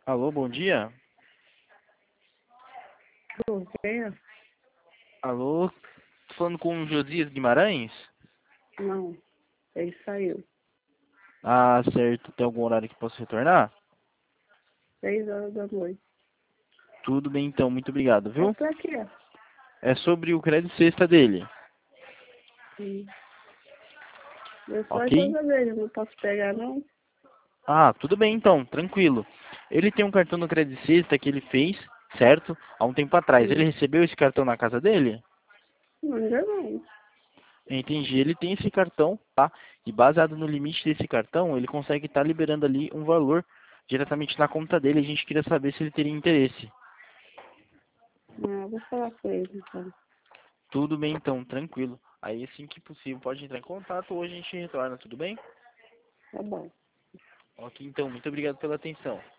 Alô, bom dia. Você? Alô, tô falando com o Josias Guimarães? Não, ele saiu. Ah, certo. Tem algum horário que posso retornar? 6 horas da noite. Tudo bem então, muito obrigado, É viu? pra quê? É sobre o crédito sexta dele, Hum. Eu sou a ok? esposa dele, não posso pegar não? Ah, tudo bem então, tranquilo. Ele tem um cartão do crédito sexta que ele fez, certo? Há um tempo atrás. Ele Hum. recebeu esse cartão na casa dele? Não, ainda não. Entendi. Ele tem esse cartão, tá? E baseado no limite desse cartão, ele consegue estar liberando ali um valor diretamente na conta dele. A gente queria saber se ele teria interesse. Ah, vou falar com ele então. Tudo bem então, tranquilo. Aí assim que possível pode entrar em contato ou a gente retorna, tudo bem? Tá bom. Ok, então, muito obrigado pela atenção.